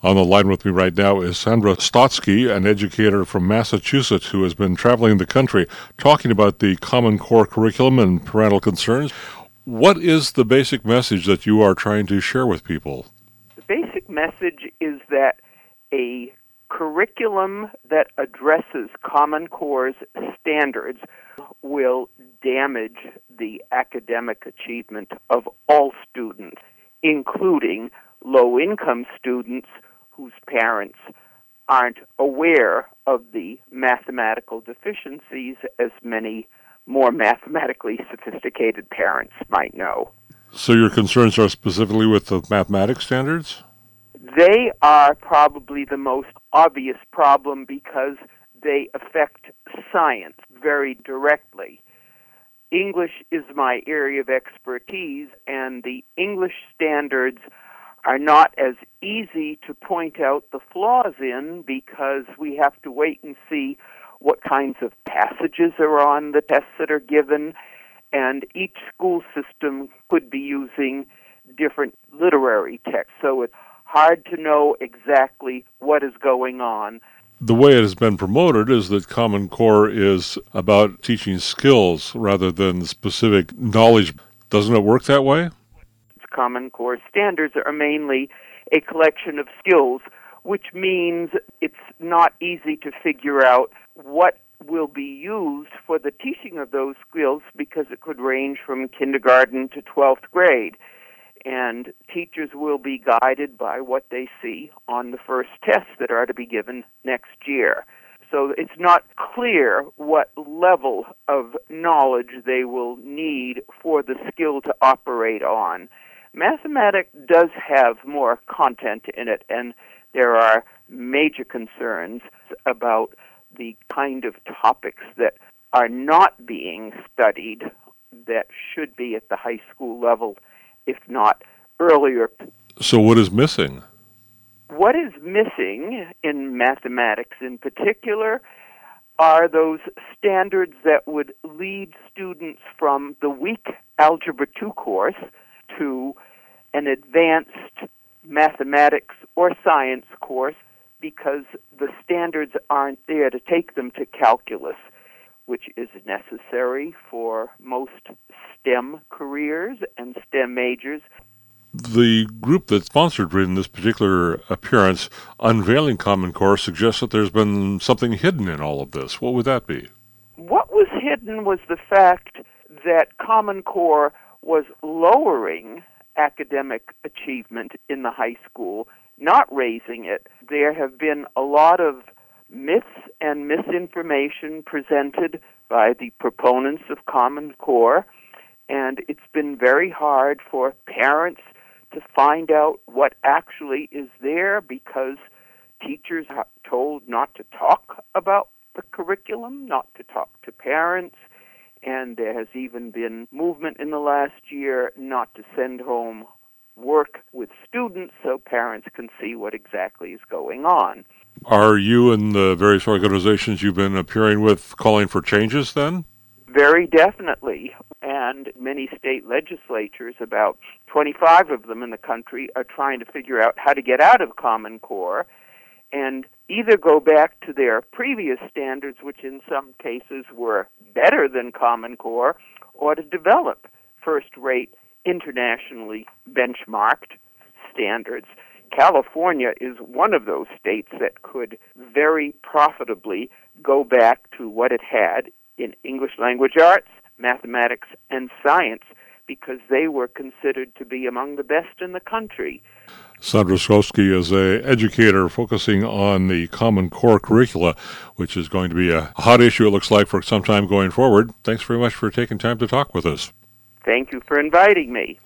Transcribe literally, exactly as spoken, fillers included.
On the line with me right now is Sandra Stotsky, an educator from Massachusetts who has been traveling the country talking about the Common Core curriculum and parental concerns. What is the basic message that you are trying to share with people? The basic message is that a curriculum that addresses Common Core's standards will damage the academic achievement of all students, including low-income students whose parents aren't aware of the mathematical deficiencies as many more mathematically sophisticated parents might know. So your concerns are specifically with the mathematics standards? They are probably the most obvious problem because they affect science very directly. English is my area of expertise, and the English standards are not as easy to point out the flaws in because we have to wait and see what kinds of passages are on the tests that are given, and each school system could be using different literary texts, so it's hard to know exactly what is going on. The way it has been promoted is that Common Core is about teaching skills rather than specific knowledge. Doesn't it work that way? Common Core standards are mainly a collection of skills, which means it's not easy to figure out what will be used for the teaching of those skills because it could range from kindergarten to twelfth grade. And teachers will be guided by what they see on the first tests that are to be given next year. So it's not clear what level of knowledge they will need for the skill to operate on. Mathematics does have more content in it, and there are major concerns about the kind of topics that are not being studied that should be at the high school level, if not earlier. So what is missing? What is missing in mathematics in particular are those standards that would lead students from the weak Algebra two course to an advanced mathematics or science course because the standards aren't there to take them to calculus, which is necessary for most STEM careers and STEM majors. The group that sponsored in this particular appearance, Unveiling Common Core, suggests that there's been something hidden in all of this. What would that be? What was hidden was the fact that Common Core was lowering academic achievement in the high school, not raising it. There have been a lot of myths and misinformation presented by the proponents of Common Core, and it's been very hard for parents to find out what actually is there because teachers are told not to talk about the curriculum, not to talk to parents, and there has even been movement in the last year not to send home work with students so parents can see what exactly is going on. Are you and the various organizations you've been appearing with calling for changes then? Very definitely. And many state legislatures, about twenty-five of them in the country, are trying to figure out how to get out of Common Core and either go back to their previous standards, which in some cases were better than Common Core, or to develop first-rate, internationally benchmarked standards. California is one of those states that could very profitably go back to what it had in English language arts, mathematics, and science because they were considered to be among the best in the country. Sandra Stotsky is an educator focusing on the Common Core curricula, which is going to be a hot issue, it looks like, for some time going forward. Thanks very much for taking time to talk with us. Thank you for inviting me.